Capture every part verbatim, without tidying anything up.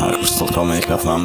Crystal Comic эф эм.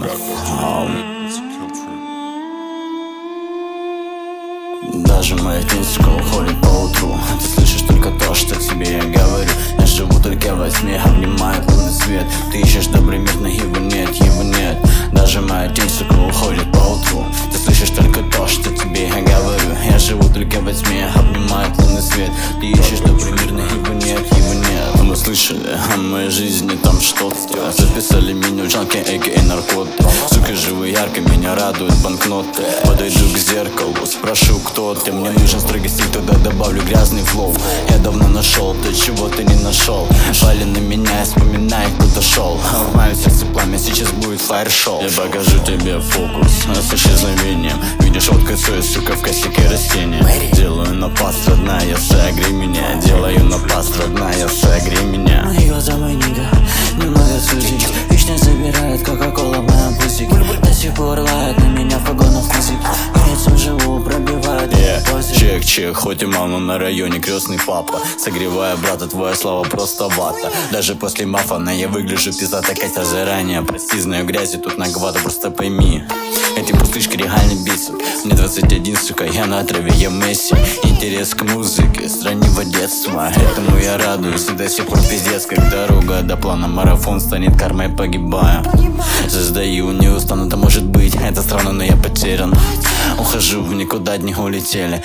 Даже моя тенечка уходит по утру. Ты слышишь только то, что тебе я говорю. Я живу только во тьме, обнимает лунный свет. Ты ищешь добрый мир, но его нет, его нет. Даже моя тенечка уходит по утру. Ты слышишь только то, что тебе я говорю. Я живу только во тьме, обнимает лунный свет. Ты ищешь добрый мир, но его нет, его нет. Мы слышали о моей жизни там что-то. Записали меню джанки, а.к.а. наркоты. Сука, живу ярко, меня радуют банкноты. Подойду к зеркалу, спрошу, кто ты. Мне нужен строгий стиль, тогда добавлю грязный флоу. Я давно нашел то, чего ты не нашел. Пали на меня и вспоминай, кто-то шел. В моем сердце пламя, сейчас будет фаер-шоу. Я покажу тебе фокус с исчезновением. Видишь, вот косой, сука, в косяке растения. Делаю напаст, родная, согрей меня. Делаю напаст, родная, согрей меня. Мои глаза, мой нига, немного судить. Вечно забирает кока-кола в моем пусике. До сих пор лает на меня в погонах музык. Яйцом живу, пробивает yeah. Чек-чек, хоть и мама на районе, крестный папа. Согревая брата, твоя слава просто вата. Даже после мафана я выгляжу пиздато, хотя заранее. Прости, знаю грязи, тут наговато, просто пойми. Эти пустышки реально бесят. Мне двадцать один, сука, я на траве, я Месси. Интерес к музыке, страннего детства. Этому я радуюсь, и до сих пор пиздец. Как дорога до плана, марафон станет кармой, погибаю. Создаю, не устану, да может быть. Это странно, но я потерян. Ухожу в никуда, дни улетели.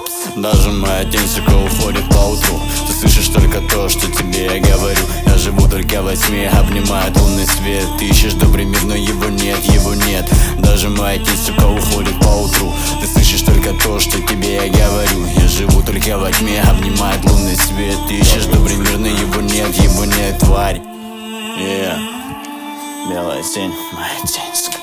Даже моя тень, сука, уходит по утру. Ты слышишь только то, что тебе я говорю. Я живу только во тьме, обнимает лунный свет. Ты ищешь добрый мир, но его нет, его нет. Даже моя тень, сука, уходит по утру. Ты слышишь только то, что тебе я говорю. Я живу только во тьме, обнимает лунный свет. Ты ищешь добрый мир, но его нет, его нет, тварь. Yeah. Белая тень, моя тень, сука.